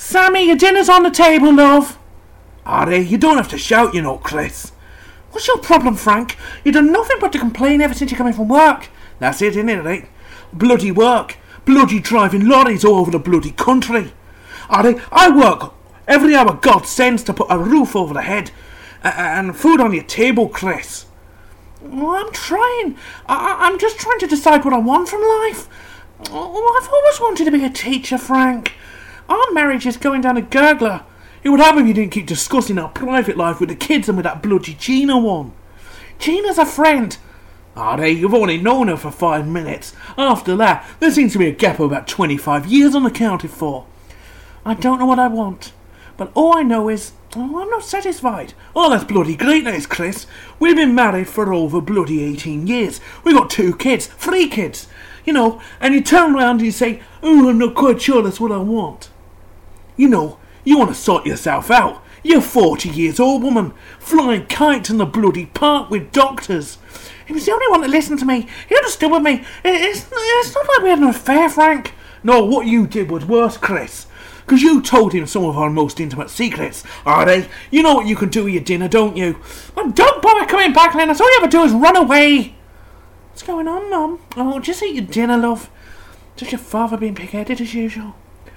Sammy, your dinner's on the table, love. Artie, you don't have to shout, you know, Chris. What's your problem, Frank? You've done nothing but to complain ever since you come in from work. That's it, isn't it, right? Bloody work. Bloody driving lorries all over the bloody country. Artie, I work every hour God sends to put a roof over the head and food on your table, Chris. Well, I'm trying. I'm just trying to decide what I want from life. Oh, I've always wanted to be a teacher, Frank. Our marriage is going down a gurgler. It would happen if you didn't keep discussing our private life with the kids and with that bloody Gina one. Gina's a friend. Artie, you've only known her for 5 minutes. After that, there seems to be a gap of about 25 years unaccounted for. I don't know what I want, but all I know is, I'm not satisfied. Oh, that's bloody great, that is, Chris. We've been married for over bloody 18 years. We've got 2 kids, 3 kids, you know, and you turn around and you say, oh, I'm not quite sure that's what I want. You know, you want to sort yourself out. You're 40 years old, woman, flying kites in the bloody park with doctors. He was the only one that listened to me. He understood with me. It's not like we had an affair, Frank. No, what you did was worse, Chris. Because you told him some of our most intimate secrets. Artie, you know what you can do with your dinner, don't you? Well, don't bother coming back, Lennox. All you ever do is run away. What's going on, Mum? Oh, just eat your dinner, love. Just your father being pig-headed as usual.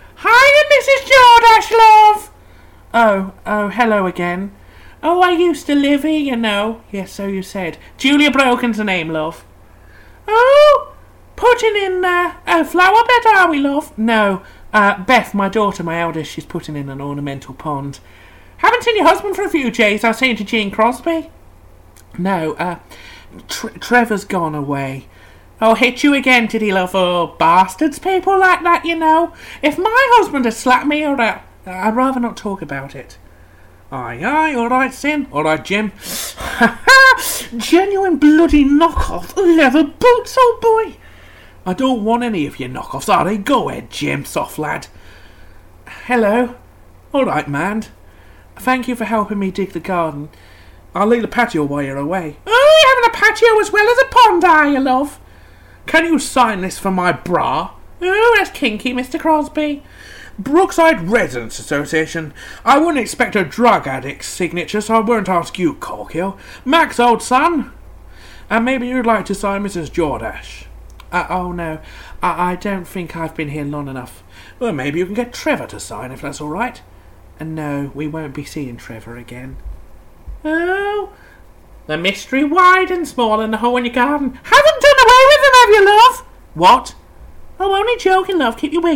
Hiya, Mrs. Jordache, love. Oh, hello again. Oh, I used to live here, you know. Yes, so you said. Julia Broken's the name, love. Oh, putting in a flower bed, are we, love? No, Beth, my daughter, my eldest, she's putting in an ornamental pond. Haven't seen your husband for a few days, I was saying to Jean Crosby. No, Trevor's gone away. Oh, hit you again, did he, love? Oh, bastards, people like that, you know. If my husband had slapped me or that, I'd rather not talk about it. Aye, all right, Sin. All right, Jim. Genuine bloody knockoff leather boots, old boy. I don't want any of your knockoffs, are they? Go ahead, Jim, soft lad. Hello. All right, man. Thank you for helping me dig the garden. I'll lay the patio while you're away. Oh, you're having a patio as well as a pond, are you, love? Can you sign this for my bra? Oh, that's kinky, Mr. Crosby. Brookside Residents Association. I wouldn't expect a drug addict's signature, so I won't ask you, Corkhill. Max, old son. And maybe you'd like to sign Mrs. Jordache. Oh, no. I don't think I've been here long enough. Well, maybe you can get Trevor to sign, if that's all right. No, we won't be seeing Trevor again. Oh, the mystery widens more than the hole in your garden. Haven't done away with them, have you, love? What? Oh, only joking, love. Keep your wig